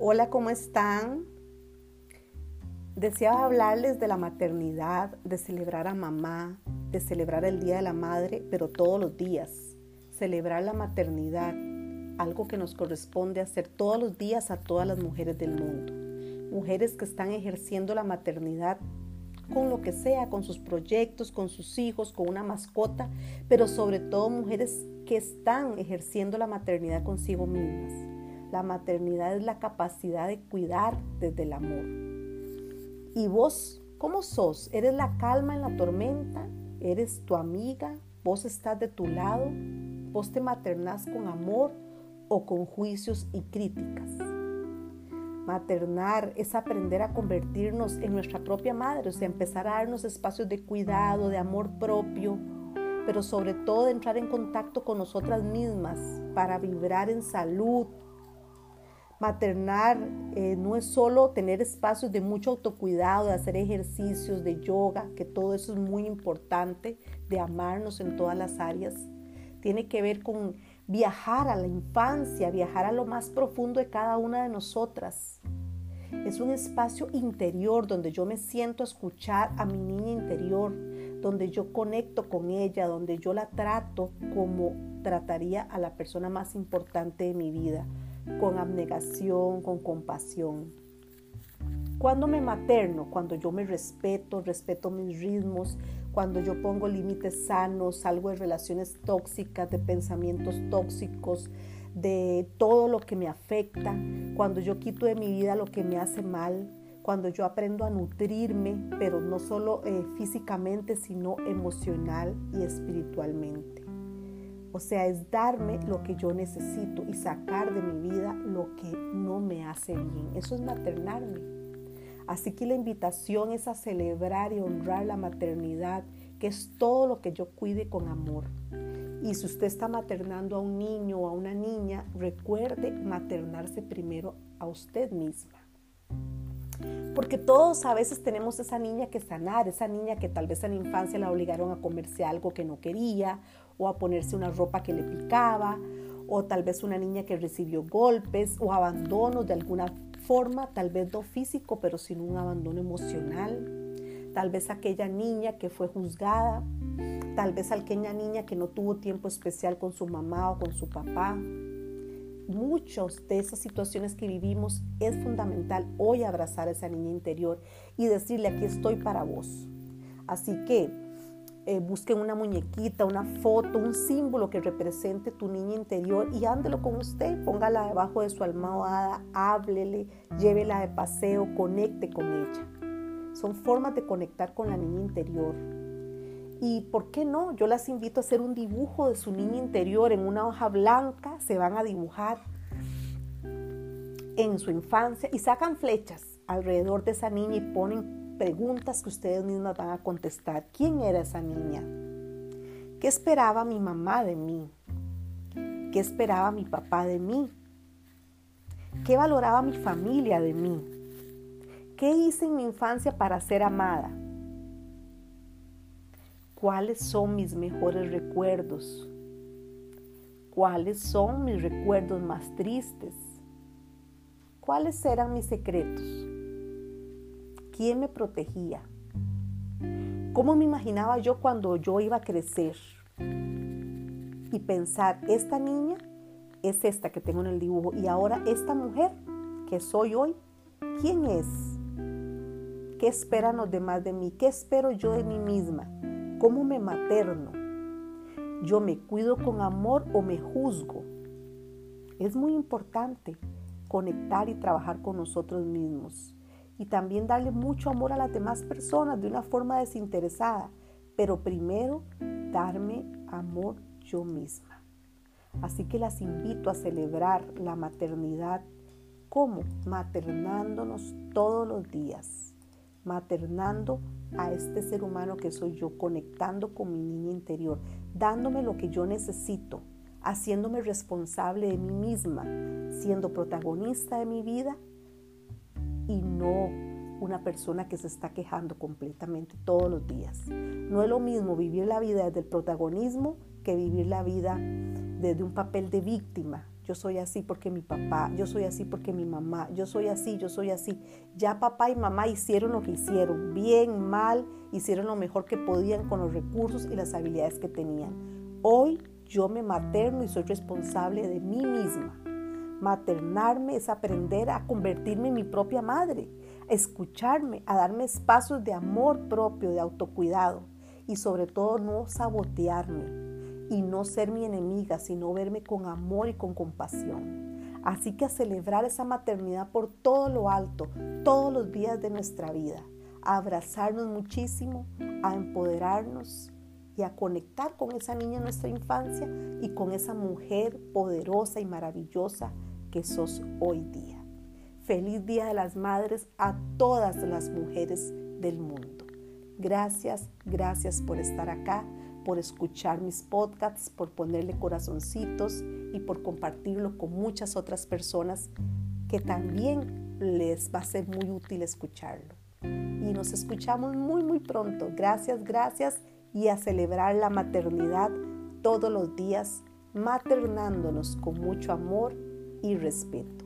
Hola, ¿cómo están? Deseaba hablarles de la maternidad, de celebrar a mamá, de celebrar el Día de la Madre, pero todos los días. Celebrar la maternidad, algo que nos corresponde hacer todos los días a todas las mujeres del mundo. Mujeres que están ejerciendo la maternidad con lo que sea, con sus proyectos, con sus hijos, con una mascota, pero sobre todo mujeres que están ejerciendo la maternidad consigo mismas. La maternidad es la capacidad de cuidar desde el amor. ¿Y vos cómo sos? ¿Eres la calma en la tormenta? ¿Eres tu amiga? ¿Vos estás de tu lado? ¿Vos te maternás con amor o con juicios y críticas? Maternar es aprender a convertirnos en nuestra propia madre, o sea, empezar a darnos espacios de cuidado, de amor propio, pero sobre todo de entrar en contacto con nosotras mismas para vibrar en salud. Maternar no es solo tener espacios de mucho autocuidado, de hacer ejercicios, de yoga, que todo eso es muy importante, de amarnos en todas las áreas. Tiene que ver con viajar a la infancia, viajar a lo más profundo de cada una de nosotras. Es un espacio interior donde yo me siento a escuchar a mi niña interior, donde yo conecto con ella, donde yo la trato como trataría a la persona más importante de mi vida, con abnegación, con compasión. ¿Cuándo me materno? Cuando yo me respeto mis ritmos, cuando yo pongo límites sanos, salgo de relaciones tóxicas, de pensamientos tóxicos, de todo lo que me afecta, cuando yo quito de mi vida lo que me hace mal, cuando yo aprendo a nutrirme, pero no solo físicamente, sino emocional y espiritualmente. O sea, es darme lo que yo necesito y sacar de mi vida lo que no me hace bien. Eso es maternarme. Así que la invitación es a celebrar y honrar la maternidad, que es todo lo que yo cuide con amor. Y si usted está maternando a un niño o a una niña, recuerde maternarse primero a usted misma. Porque todos a veces tenemos esa niña que sanar, esa niña que tal vez en la infancia la obligaron a comerse algo que no quería, o a ponerse una ropa que le picaba, o tal vez una niña que recibió golpes o abandonos de alguna forma, tal vez no físico, pero sin un abandono emocional. Tal vez aquella niña que fue juzgada, tal vez aquella niña que no tuvo tiempo especial con su mamá o con su papá. Muchas de esas situaciones que vivimos es fundamental hoy abrazar a esa niña interior y decirle: aquí estoy para vos. Así que busquen una muñequita, una foto, un símbolo que represente tu niña interior y ándelo con usted, póngala debajo de su almohada, háblele, llévela de paseo, conecte con ella. Son formas de conectar con la niña interior. Y ¿por qué no? Yo las invito a hacer un dibujo de su niña interior en una hoja blanca, se van a dibujar en su infancia y sacan flechas alrededor de esa niña y ponen preguntas que ustedes mismas van a contestar. ¿Quién era esa niña? ¿Qué esperaba mi mamá de mí? ¿Qué esperaba mi papá de mí? ¿Qué valoraba mi familia de mí? ¿Qué hice en mi infancia para ser amada? ¿Cuáles son mis mejores recuerdos? ¿Cuáles son mis recuerdos más tristes? ¿Cuáles eran mis secretos? ¿Quién me protegía? ¿Cómo me imaginaba yo cuando yo iba a crecer? Y pensar, esta niña es esta que tengo en el dibujo y ahora esta mujer que soy hoy, ¿quién es? ¿Qué esperan los demás de mí? ¿Qué espero yo de mí misma? ¿Cómo me materno? ¿Yo me cuido con amor o me juzgo? Es muy importante conectar y trabajar con nosotros mismos y también darle mucho amor a las demás personas de una forma desinteresada, pero primero darme amor yo misma. Así que las invito a celebrar la maternidad. ¿Cómo? Maternándonos todos los días, maternando a este ser humano que soy yo, conectando con mi niña interior, dándome lo que yo necesito, haciéndome responsable de mí misma, siendo protagonista de mi vida y no una persona que se está quejando completamente todos los días. No es lo mismo vivir la vida desde el protagonismo que vivir la vida desde un papel de víctima, yo soy así porque mi papá, yo soy así porque mi mamá, yo soy así, yo soy así. Ya papá y mamá hicieron lo que hicieron, bien, mal, hicieron lo mejor que podían con los recursos y las habilidades que tenían. Hoy yo me materno y soy responsable de mí misma. Maternarme es aprender a convertirme en mi propia madre, a escucharme, a darme espacios de amor propio, de autocuidado y sobre todo no sabotearme y no ser mi enemiga, sino verme con amor y con compasión. Así que a celebrar esa maternidad por todo lo alto, todos los días de nuestra vida, a abrazarnos muchísimo, a empoderarnos y a conectar con esa niña en nuestra infancia y con esa mujer poderosa y maravillosa que sos hoy día. Feliz Día de las Madres a todas las mujeres del mundo. Gracias, gracias por estar acá, por escuchar mis podcasts, por ponerle corazoncitos y por compartirlo con muchas otras personas que también les va a ser muy útil escucharlo. Y nos escuchamos muy pronto. Gracias, gracias y a celebrar la maternidad todos los días, maternándonos con mucho amor y respeto.